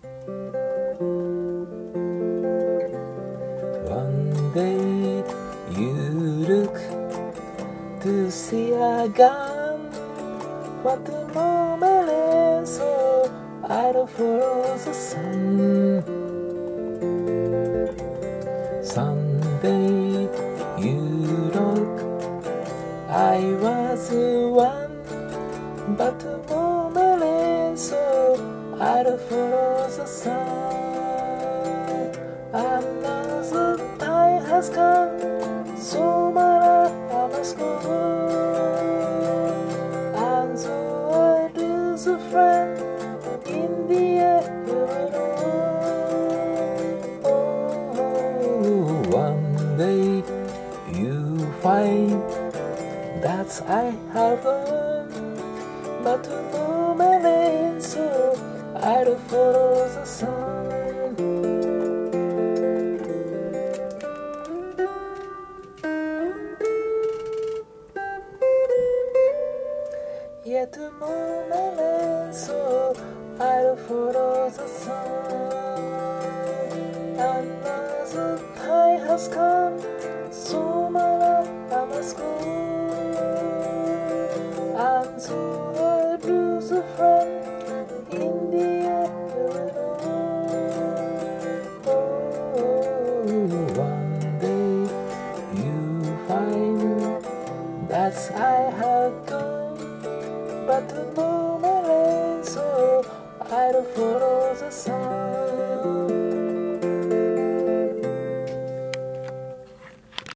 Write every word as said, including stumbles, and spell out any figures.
One day you look to see a gun, but the moment so I'll follow the sun. Someday you look, I was one, but the moment so I'll follow the sun. Another time has come, so my I must go. And so I lose a friend in the air. Oh, one day you find that I have gone, but the moment so I'll follow the sun. Yet the moment so I'll follow the sun. Another time has come, so my love I must go. And so I lose a friend in the air. Oh, one day you find that I have gone, but the moment so I'll follow